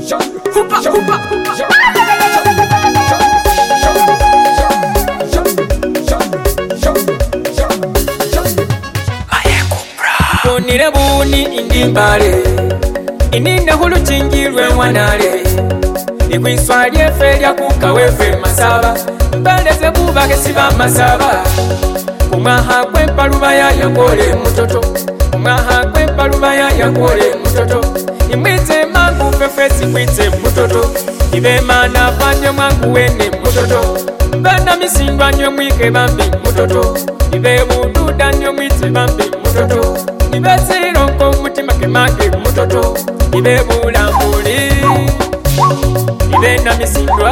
Bonire buni indimbale ininde hulu chingirwe wanale ikwiswalye felya kukawefe masaba mbaleze bubake siba masaba kumwaha kwempalubaya yakole mutoto kumwaha kwempalubaya yakole mutoto imwite mangu fefesi kwite mutoto ibe mana panye mwangu wene mutoto mbana misingwa nyo mwike bambi mutoto ibe bududa nyo mwite bambi mutoto ibe sironko mutima kemake mutoto ibe bulambuli ibe na misingwa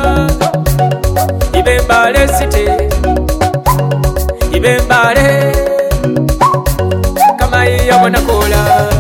ibe mbale site ibe mbale kama iya wanakola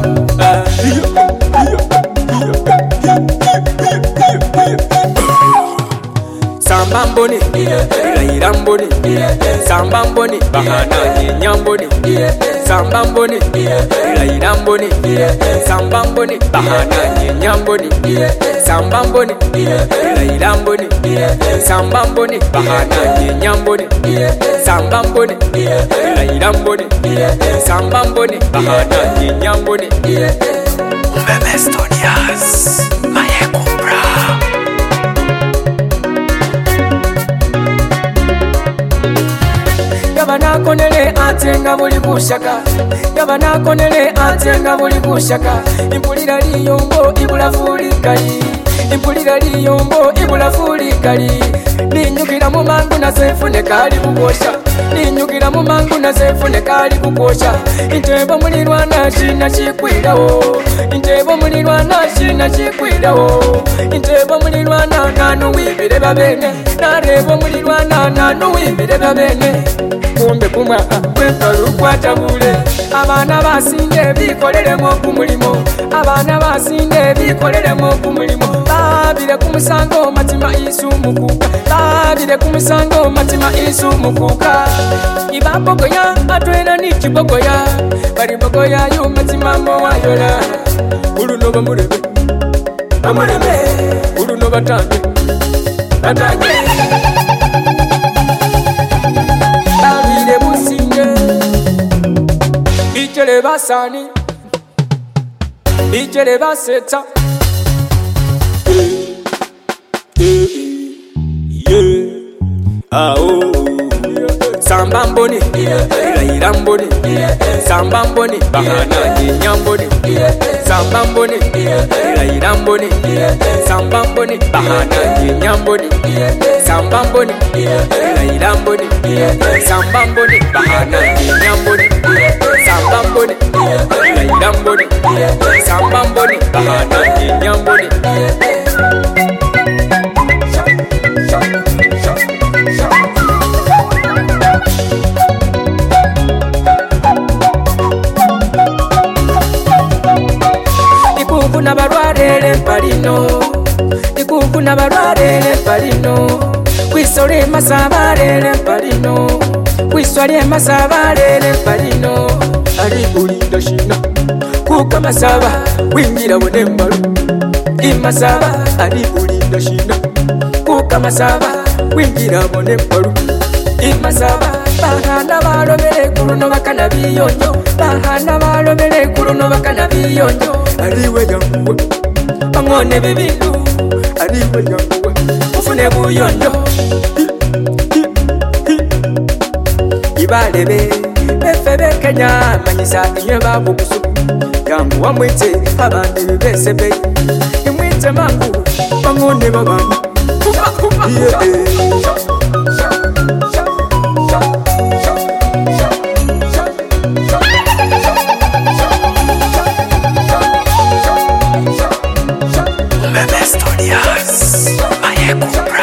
Sambamboni, Iramboni, Sambamboni, Bahana, Nyamboni, Sambamboni, Iramboni, Sambamboni, Bahana, Nyamboni, Sambamboni, Iramboni, Sambamboni, Bahana, Nyamboni, Sambamboni, Iramboni, Sambamboni, Bahana, Nyamboni. Mbebe Studios, Maye Kubra. Yabana konele atenga buli kushaka Yabana konele atenga buli kushaka Impulira liyombo ibula fulikali Impulira liyombo ibula fulikali Ninyukira mu mangu na sefune kali kukosha Ninyukira mu mangu na sefune kali kukosha Intebo mulirwana shina chikwirawo Intebo mulirwana shina chikwirawo Intebo mulirwana nanu wibire babene Narebo mulirwana nanu wibire babene Kumbe kumwa kwempalu kwatabule Abana basinge bikolelemo kumulimo Abana basinge bikolelemo kumulimo Labire kumusango matima isumukuka Labire kumusango matima isumukuka Ibabogoya atwena nichibogoya Bari bogoya yu matima mowayola Uluno bamurebe Bamurebe Uluno batange Batange Labire businge Bichele basani Bichele baseta Sambamboni, Iramboni, Sambamboni, Bahana, Nyamboni, Sambamboni, Iramboni, Sambamboni, Bahana, Nyamboni, Sambamboni, Iramboni, Sambamboni, Bahana, Nyamboni, Sambamboni, Iramboni, Sambamboni, Bahana, Nyamboni. Ikukuna barwarele palino Ikukuna barwarele palino Kwisole masabarele palino Kwisole masabarele palino Ali ulinda shina Kuka masaba Wingira wone mbalu Imasaba Ali ulinda shina Kuka masaba Wingira wone mbalu Imasaba Bahana balobele kuruno bakana biyonyo Bahana balobele kuruno bakana biyonyo Aliwe yanguwe Angone bibindu Aliwe yanguwe Ufune buyonyo Ibalebe Befebe Kenya Manyisa inye babu kusu Yangu wa mwite Abande bibesebe Imwite mangu Angone babani Mbebe Studios, Maye Kubra.